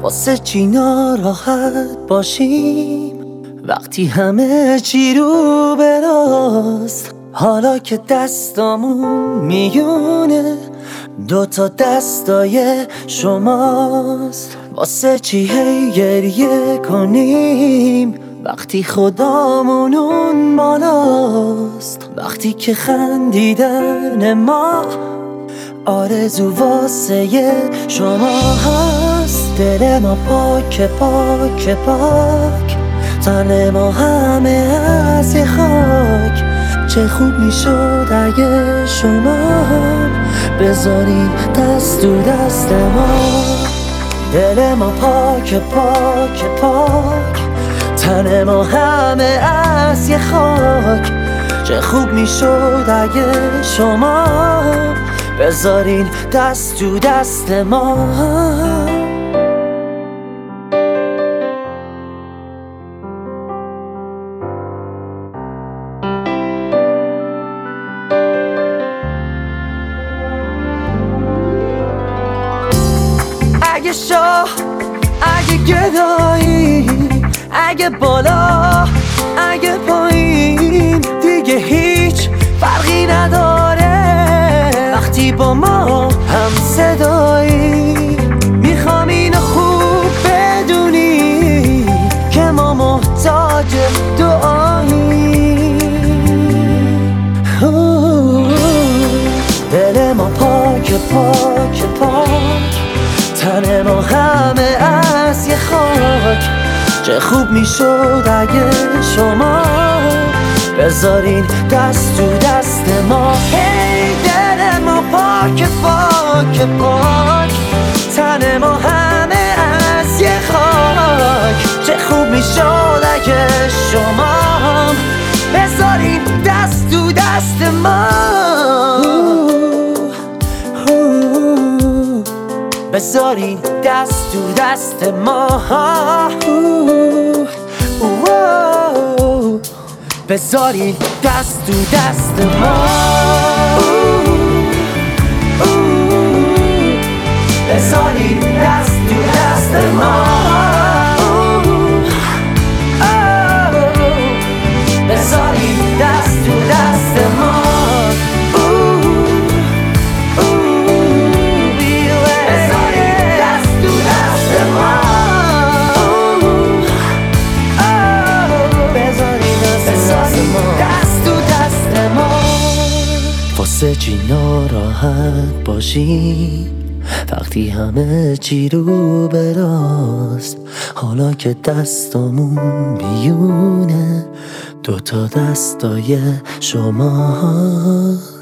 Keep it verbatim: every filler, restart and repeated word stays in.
واسه چی ناراحت باشیم وقتی همه چی رو براست؟ حالا که دستامون میونه دوتا دستای شماست. واسه چی هی گریه کنیم وقتی خدامون اون بالاست؟ وقتی که خندیدن ما آرزو واسه شما هست. دل ما پاک پاک پاک، تن ما همه از یه خاک. چه خوب میشد اگه شما بذارین دست تو دست ما. دل ما پاک پاک پاک، تن ما همه از یه خاک. چه خوب میشد اگه شما بذارین دست تو دست ما. اگه شاه، اگه گدایی، اگه بالا، اگه پایین، دیگه هیچ فرقی نداره وقتی با ما هم صدایی. میخوام اینو خوب بدونی که ما محتاج دعایی. دل ما پاک پاک پاک، تن ما همه از یه خاک. چه خوب میشد اگه شما بذارین دست تو دست ما. هی دل ما پاک پاک پاک، تن ما همه از یه خاک. چه خوب میشد اگه شما بذارین دست تو دست ما. بذارین دست تو دست ما. بذارین دست تو دست ما. بذارین دست تو دست ما. بذارین دست تو دست ما. واسه چی ناراحت باشی وقتی همه چی رو براست؟ حالا که دستامون بیونه دوتا دستای شما.